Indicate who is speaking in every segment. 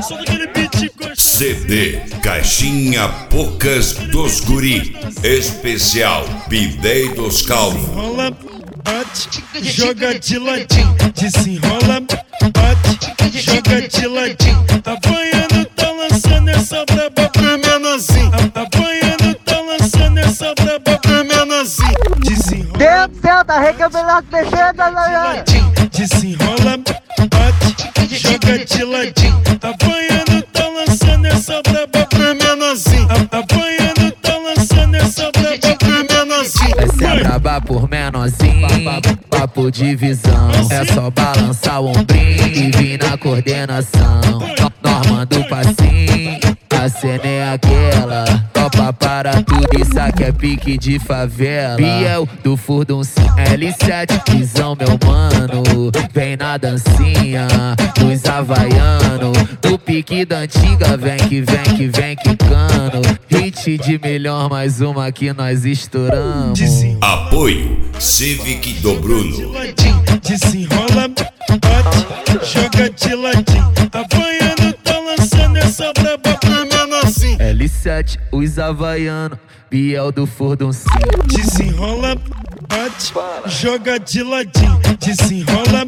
Speaker 1: Só daquele beat gostoso.
Speaker 2: CD Caixinha Poucas dos Guri. Especial Bidei dos Calvos.
Speaker 1: Desenrola, bate, joga de ladinho. Desenrola, bate, joga de ladinho. Apanhando, tá lançando essa braba pro menorzinho. Apanhando, tá lançando essa braba pro menorzinho. Desenrola,
Speaker 3: Deus do céu, tá recabelado descendo,
Speaker 1: desenrola, bate, joga de ladinho. Apanhando, tá lançando essa braba pro menorzinho. Apanhando, tá lançando essa braba pro menorzinho.
Speaker 4: Essa é braba por menorzinho, papo de visão. É só balançar o ombrinho e vir na coordenação. Nós manda o passinho, a cena é aquela. Topa para tudo, isso aqui é pique de favela. Biel do Furduncinho, L7, visão meu mano. Vem na dancinha, dos havaiano. Do pique da antiga, vem que vem que vem quicando. Hit de melhor, mais uma que nós estouramos.
Speaker 2: Apoio Civic do Bruno.
Speaker 1: Desenrola, bate, joga de ladinho. Apanhando, tá lançando essa braba pro menorzinho.
Speaker 4: L7, os havaiano, Biel do Furduncinho.
Speaker 1: Desenrola, bate, joga de ladinho. Desenrola,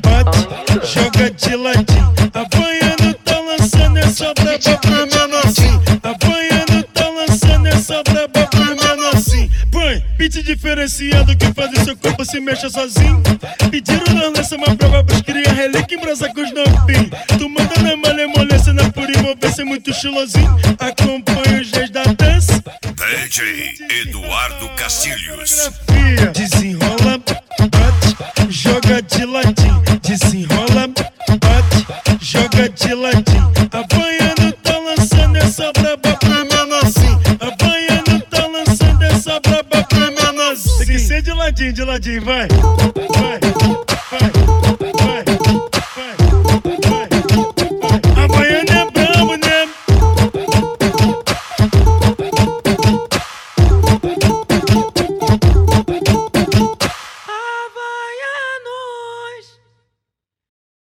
Speaker 1: bate, joga de ladinho. Apanhando, tá lançando essa braba pro menorzinho. Apanhando, tá lançando essa braba pro menorzinho. Põe, beat diferenciado que faz o seu corpo se mexa sozinho. Pediram na lança uma prova pros cria, relíquia em brasa com os novinhos. Tu manda na malemolência, na pura envolvência, muito estilosinho. Acompanha os dias da dança.
Speaker 2: DJ Eduardo Castilhos.
Speaker 1: Desenrola, bate, joga de ladinho. Desenrola, bate, joga de ladinho. Apanhando, tá lançando essa braba pro menorzinho. Apanhando, tá lançando essa braba pro menorzinho. Tem que ser de ladinho, vai. Vai, vai.